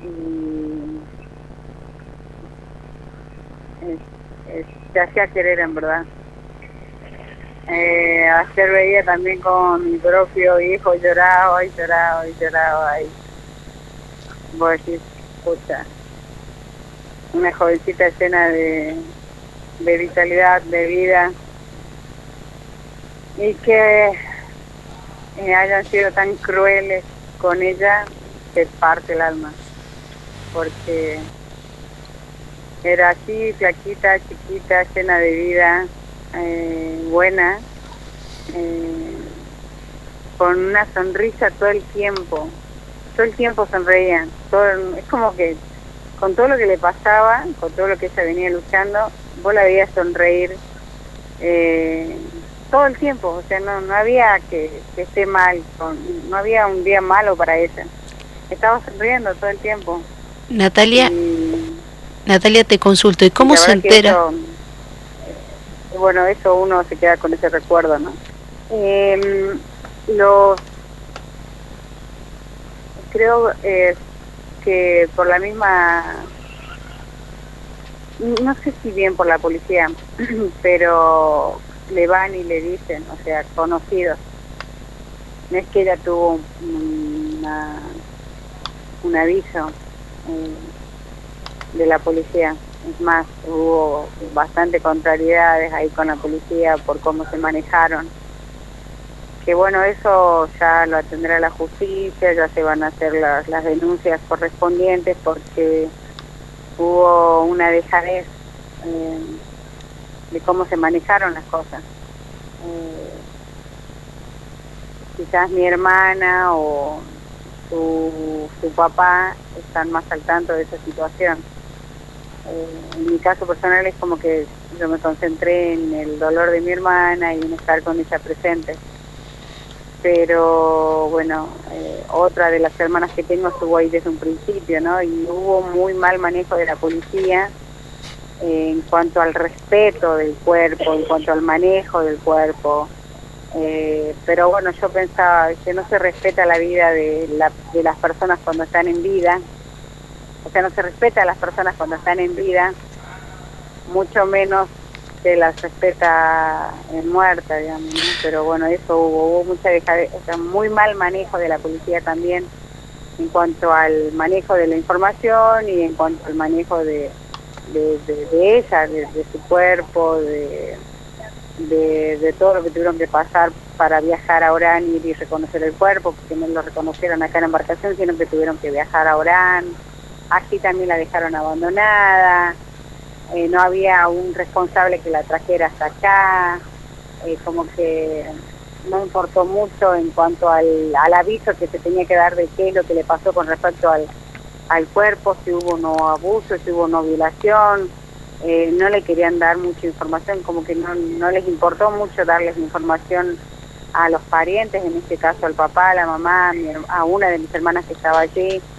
y se hacía querer en verdad. Ayer veía también con mi propio hijo, lloraba y lloraba y lloraba, y vos decís, escucha, una jovencita llena de vitalidad, de vida, y que hayan sido tan crueles con ella, te parte el alma, porque era así, flaquita, chiquita, llena de vida, buena, eh, con una sonrisa todo el tiempo sonreían, es como que con todo lo que le pasaba, con todo lo que ella venía luchando, vos la veías sonreír todo el tiempo, o sea, no había que esté mal, no había un día malo para ella, estaba sonriendo todo el tiempo. Natalia, Y, Natalia, te consulto, ¿y y cómo la se verdad que entera? eso, bueno, eso uno se queda con ese recuerdo, ¿no? Los Creo que por la misma, no sé si bien por la policía, pero le van y le dicen, o sea, conocidos. No es que ella tuvo un aviso de la policía. Es más, hubo bastante contrariedades ahí con la policía por cómo se manejaron. Que bueno, eso ya lo atenderá la justicia, ya se van a hacer las denuncias correspondientes, porque hubo una dejadez eh, de cómo se manejaron las cosas. Eh, Quizás mi hermana o su papá están más al tanto de esa situación. En mi caso personal es como que yo me concentré en el dolor de mi hermana y en estar con ella presente. Pero bueno, otra de las hermanas que tengo estuvo ahí desde un principio, ¿no? Y hubo muy mal manejo de la policía en cuanto al respeto del cuerpo, en cuanto al manejo del cuerpo. Pero bueno, yo pensaba que no se respeta la vida de las personas cuando están en vida, o sea, no se respeta a las personas cuando están en vida, mucho menos se las respeta en muerta, digamos, ¿no? Pero bueno, eso hubo mucha o sea, muy mal manejo de la policía también en cuanto al manejo de la información y en cuanto al manejo de ella, de su cuerpo, de todo lo que tuvieron que pasar para viajar a Orán y ir y reconocer el cuerpo, porque no lo reconocieron acá en la embarcación, sino que tuvieron que viajar a Orán. Así también la dejaron abandonada, no había un responsable que la trajera hasta acá, como que no importó mucho en cuanto al aviso que se tenía que dar de qué es lo que le pasó con respecto al cuerpo, si hubo no abuso, si hubo no violación. No le querían dar mucha información, como que no les importó mucho darles información a los parientes, en este caso al papá, a la mamá, a una de mis hermanas que estaba allí.